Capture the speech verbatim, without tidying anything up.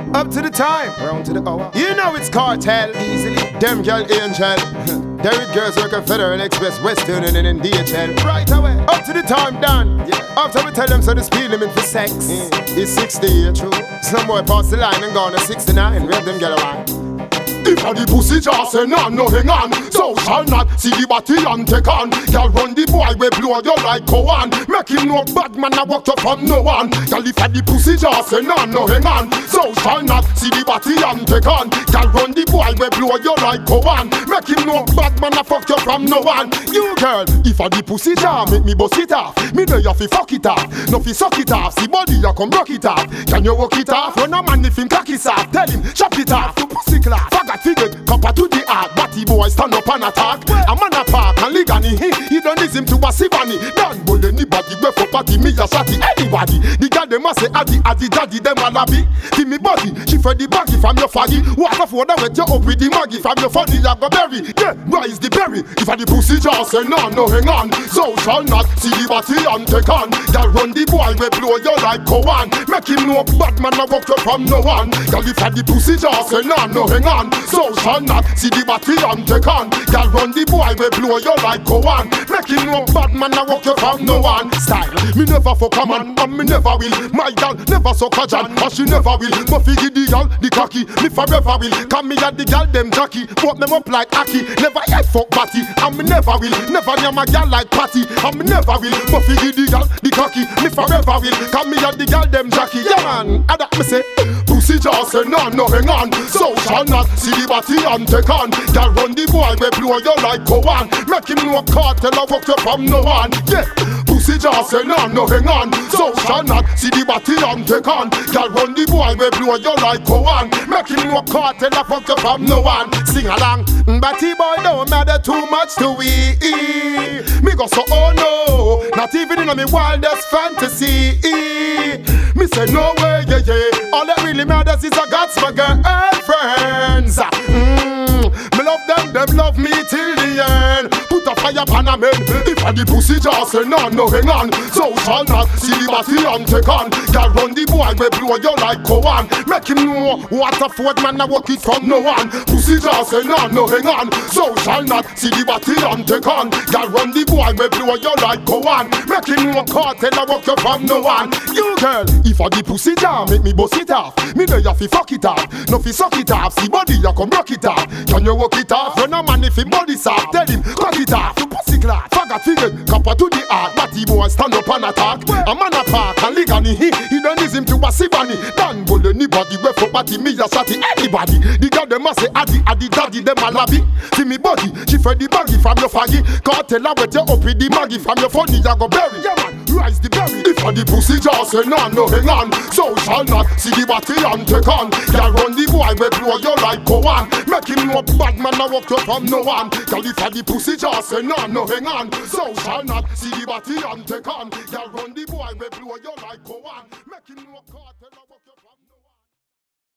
Up to the time, round to the hour. You know it's cartel. Easily. Them girl angel. There with girls working Federal Express, Western and in D H L. Right away. Up to the time done. Yeah. After we tell them so the speed limit for sex Mm. is sixty, yeah, true. Some boy pass the line and gone to sixty-nine. We have them get around. If a the pussy just say no, no hang on. So shall not see the body and take on. Y'all run the boy we blow you like Cowan. Make him no bad man I walk up from no one. Y'all if a the pussy just say no, no hang on. So shall not see the body and take on. Y'all run the boy we blow you like Cowan. Make him no bad man I fuck you from no one. You girl, if a the pussy just make me bust it off. Me know you fi fuck it off. No fi suck it off. See body you come rock it off. Can you walk it off? When a man if him cock it off, tell him chop it off. To pussy class. Figure, copper to the heart, batty boy stand up and attack. A man a park and ligani, he, he don't listen to a sivani. Don't bold anybody, go for party, me a shotty anybody. The girl them a say addy, addy, daddy, them a labby. Give me body, she for the baggy from your faggy. Walk off water with you up with the maggie. From your funny, you go berry. Yeah, rise the berry. If a the pussy just say no, no hang on. So shall not see the body and take on. Y'all run the boy, we blow you like Cowan. Make him know bad man a walk you from no one. Y'all if a the pussy just say no, no hang on. So shall not see the body and take on. Y'all run the boy we blow you like Cowan. Make him know bad man I walk you from no one. Style, me never fuck a man and me never will. My gal never suck a jan and she never will. But figure the gal, the cocky, me forever will. Come me at the gal them jockey, put them up like Aki. Never yet fuck batty and me never will. Never near my gal like Patty and me never will. But figure the gal, the cocky, me forever will. Come me at the gal them jockey. Yeah man, I that me say pussy just say no, no hang on. So shall not see the body and take on. Y'all run the boy we blow you like Cowan. Make him know cartel I walk you from no one. Yeah, pussy just say no, no hang on. So shall not see the body and take on. Y'all run the boy we blow you like Cowan. Make him know cartel I walk you from no one. Sing along, batty boy don't matter too much to we. Me go so oh no, not even in my wildest fantasy. Me say no way, yeah yeah. All that really matters is I got my girlfriends. Mm, me love them, them love me till the end. Put a fire pan a man. If a the pussy just say no, no hang on. So shall not see the body and take on. Y'all run the boy we blow you like Cowan. Make him know what a Ford man I walk it from no one. Pussy just say no, no hang on. So shall not see the body and take on. Y'all run the boy we blow you like Cowan. Make him know cartel I walk you from no one. You girl, if a the pussy jam make me bust it off. Me know you fi fuck it off. No fi suck it off. See body you come rock it off. Can you walk it off? When a man if him body soft, tell him cut it off. You pussy class, faggot figure, copper to the heart. Batty boy stand up and attack. A man a park and ligani, he he don't listen to a sivani. Don't bold anybody, we for party, me a shotty anybody. The girl them a say addy, addy, daddy, them a labby. See me body, she for the baggy from your faggy. Cartel a wet you up with the maggie from your funny, you go berry. Yeah man, rise the berry. If a the pussy just say no, no hang on. So shall not see the body and take on. Y'all run the boy we blow you like Cowan. Make him know bad man I walk you from no one. Y'all if a the pussy just say no, no hang on. So shall not see the body and take on. Y'all run the boy we blow you like Cowan. Make him know cartel.